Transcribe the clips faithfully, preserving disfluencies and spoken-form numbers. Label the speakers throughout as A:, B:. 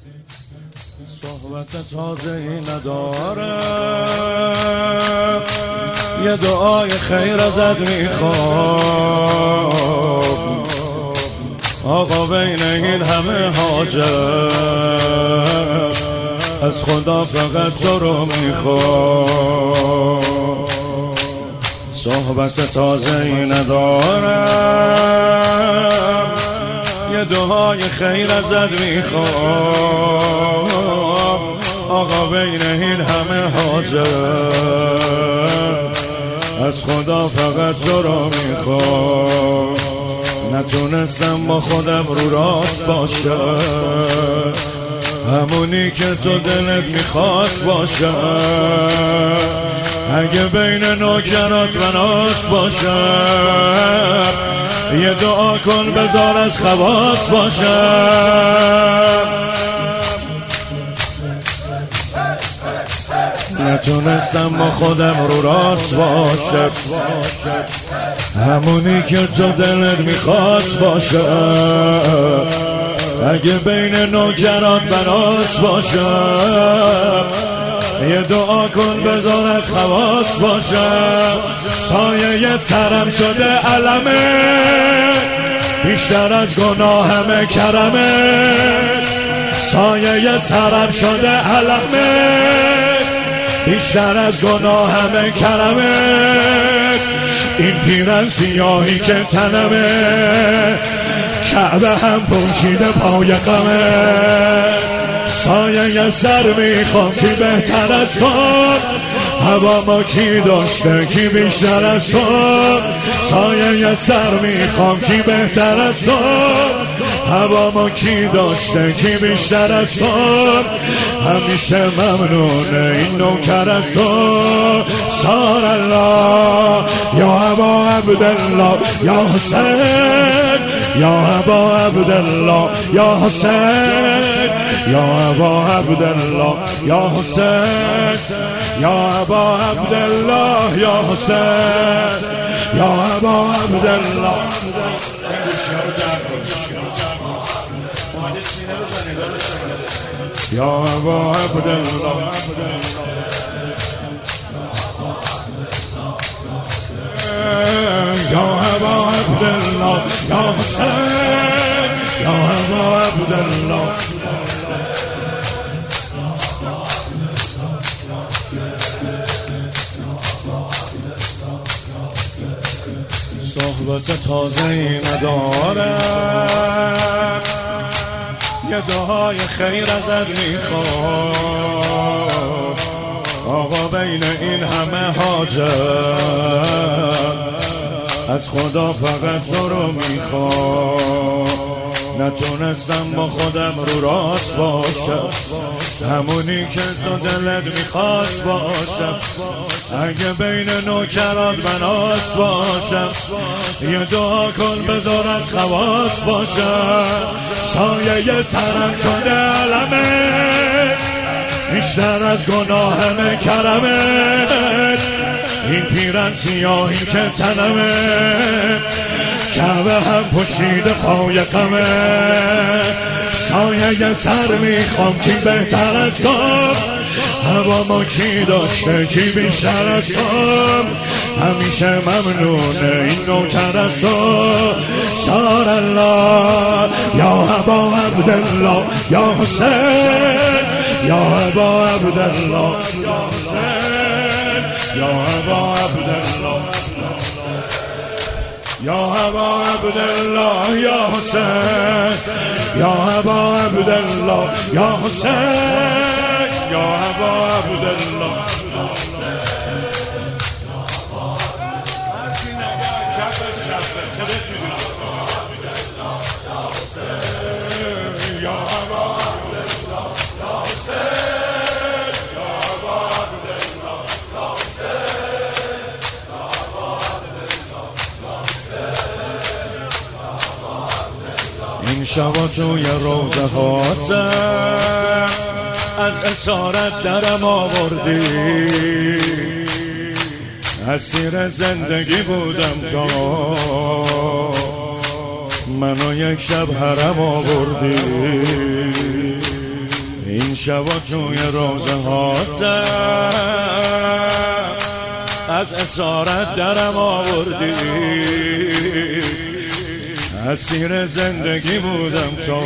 A: صحبت تازه‌ای ندارم، یه دعای خیر ازت میخوام آقا، بین این همه حاجت از خدا فقط تو رو میخوام. صحبت تازه‌ای ندارم، یه دعای خیر ازت میخوام آقا، بین این همه حاجت از خدا فقط تو رو میخوام. نتونستم با خودم رو راست باشم، همونی که تو دلت میخواست باشم. اگه بین نوکرات مناس باشم، یه دعا کن بذار از خواص باشم. نتونستم با خودم رو راست باشم، همونی که تو دلت میخواست باشم. اگه بین نوکرات بناس باشم، یه دعا کن بذار از خواص باشم. سایه سرم شده علمه، بیشتر از گناهم کرمه. سایه سرم شده علمه، بیشتر از گناهم کرمه. این پیرن سیاهی که تنمه، کعبه هم پوشیده پای غمه. سایه سر میخوام کی بهتر از تو، هوا ما کی داشته کی بیشتر از تو. سایه سر میخوام کی بهتر از تو، هوا ما کی داشته کی بیشتر از تو. همیشه ممنونه این نوکر از تو. سار الله یا ابا عبدالله یا حسین، یا ابا عبدالله یا حسین، یا ابا عبدالله یا حسین، یا ابا عبدالله یا حسین، یا ابا عبدالله. یا ابا عبدالله، یا ابا عبدالله یا حسین، یا ابا عبدالله. صحبت تازه‌ای ندارم، یه دعای خیر ازت میخوام آقا، بین این همه حاجت از خدا فقط تو رو میخوام. نتونستم با خودم رو راست باشم، همونی که تو دلت میخواست باشم. اگه بین نوکرات بناس باشم، یه دعا کن بذار از خواص باشم. سایه سرم شده علمه، بیشتر از گناهم کرمه. این پیرن سیاهی که تنمه، کعبه هم پشید پای غمه. سایه سر میخوام کی بهتر از تو، هوا ما کی داشته کی بیشتر از تو. همیشه ممنونه این نوکر از تو. سار الله یا ابا عبدالله یا حسین، یا ابا عبدالله یا حسین، یا ابا عبدالله، یا ابا عبدالله یا حسین، یا ابا عبدالله یا حسین، یا ابا عبدالله. این شبا توی روزه هاتم از اسارت درم آوردی، اسیر زندگی بودم تا منو یک شب حرم آوردی. شبا توی روزه هاتم از اسارت درم آوردی، اسیر زندگی بودم تو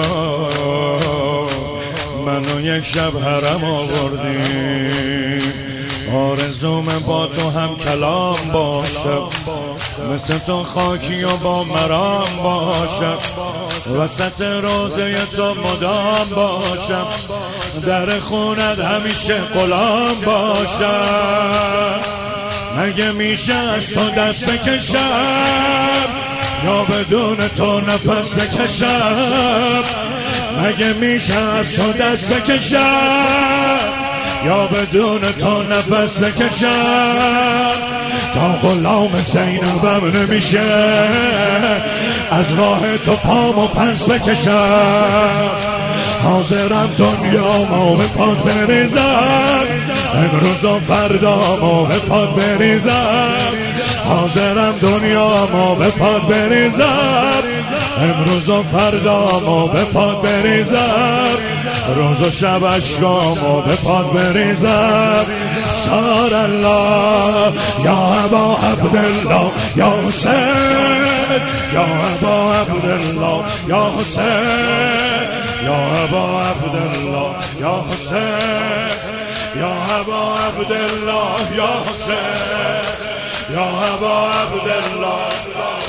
A: منو یک شب حرم آوردی. آرزوم با تو هم کلام باشم، مثل تو خاکی و با مرام باشم، وسط روزه تو مدام باشم، در خونت همیشه غلام باشم. مگه میشه از تو دست بکشم یا بدون تو نفس بکشم؟ مگه میشه از تو دست بکشم یا بدون تو نفس بکشم؟ تا غلام زینبم نمیشه از راه تو پامو پس بکشم. حاضرم دنیا ما به پاد بریزم، امروز و فردا ما به پاد بریزم. حاضرم دنیا ما به پاد بریزم، امروز و فردا ما به پاد بریزم. روز و شب اشکامو به پاد بریزم. سار الله یا ابا عبدالله یا حسین، یا ابا عبدالله یا حسین، یا ابا عبدالله یا حسین، یا ابا عبدالله یا حسین، یا ابا عبدالله.